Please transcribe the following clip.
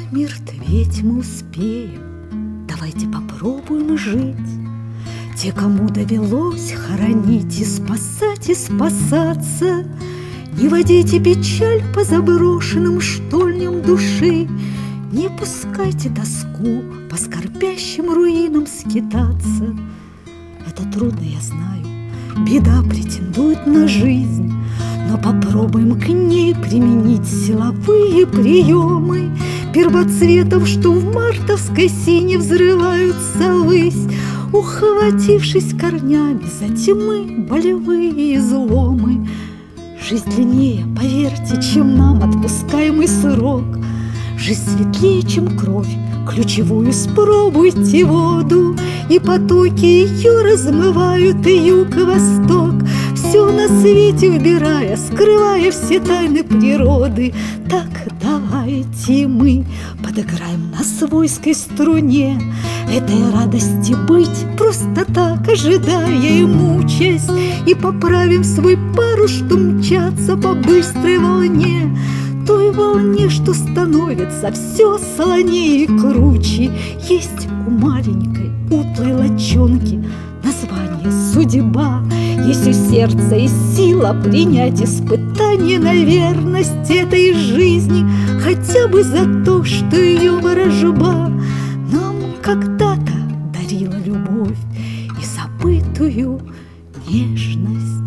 мертветь мы успеем, давайте попробуем жить. Те, кому довелось хоронить и спасаться, не водите печаль по заброшенным штольням души, не пускайте тоску по скорбящим руинам скитаться. Это трудно, я знаю, беда претендует на жизнь, но попробуем к ней применить силовые приемы первоцветов, что в мартовской сине взрываются ввысь, ухватившись корнями за тьмы болевые изломы. Жизнь длиннее, поверьте, чем нам отпускаемый срок. Жизнь светлее, чем кровь, ключевую спробуйте воду, и потоки ее размывают и юг, и восток, все на свете вбирая, скрывая все тайны природы. Так давайте мы подыграем на свойской струне этой радости быть просто так, ожидая и мучаясь, и поправим свой парус, что мчаться по быстрой волне, той волне, что становится все солонее и круче. Есть у маленькой утлой лочонки название судьба, есть у сердца и сила принять испытание на верность этой жизни, хотя бы за то, что ее ворожба нам когда-то дарила любовь и забытую нежность.